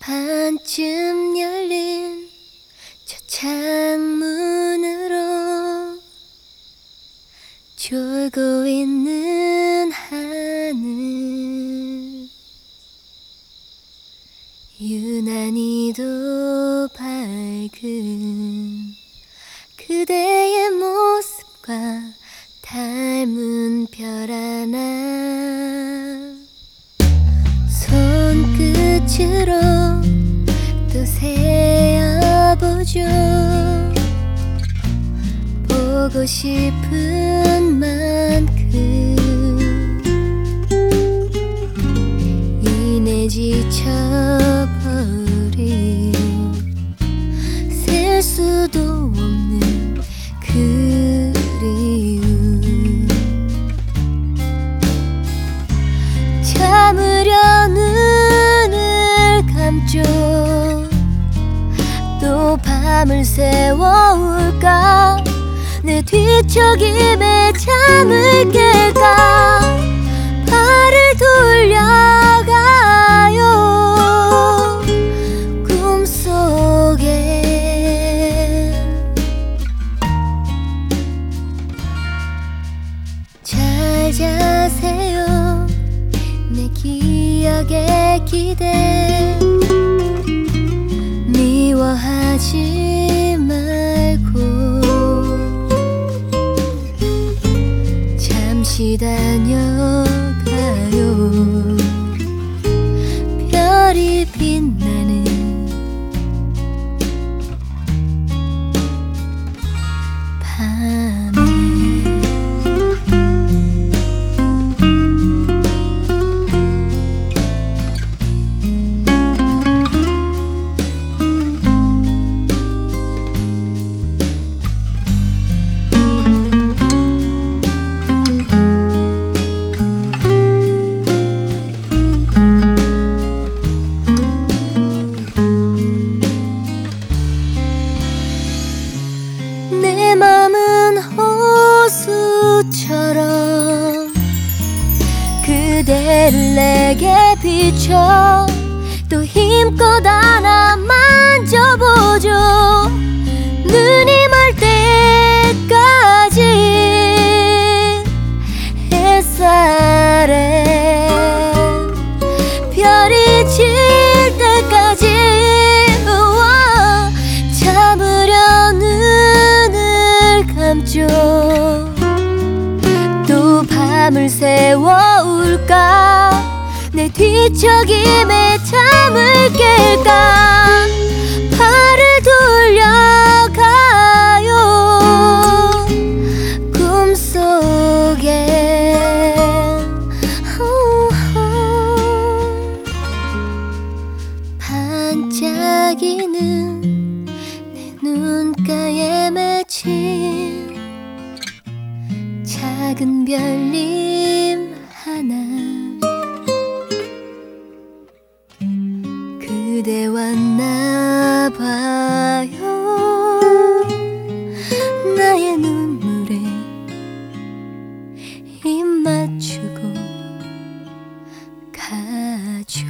반쯤 열린 저 창문으로 졸고 있는 하늘, 유난히도 밝은 그대의 모습과 닮은 별 하나, 손끝으로 또 세어보죠. 보고 싶은 만큼 이내 지쳐버린 셀 수도 없는 그리움, 참으려 눈을 감죠. 또 밤을 새워올까, 내 뒤척임에 잠을 깰까. 발을 돌려가요 꿈속에. 잘 자세요 내 기억의 기대, 미워하지 말고 잠시 다녀가요. 별이 빛나는 밤에. 내 맘은 호수처럼 그대를 내게 비춰 또 힘껏 안아 만져보죠. 눈이 멀 때까지 햇살에 별이 질 때까지 참으려 눈을 감죠. 또 밤을 새워올까, 내 뒤척임에 잠을 깰까. 발을 돌려가요 꿈속에. 반짝이는 내 눈가에 맺힌 작은 별님 하나, 그대 왔나 봐요. 나의 눈물에 입 맞추고 가죠.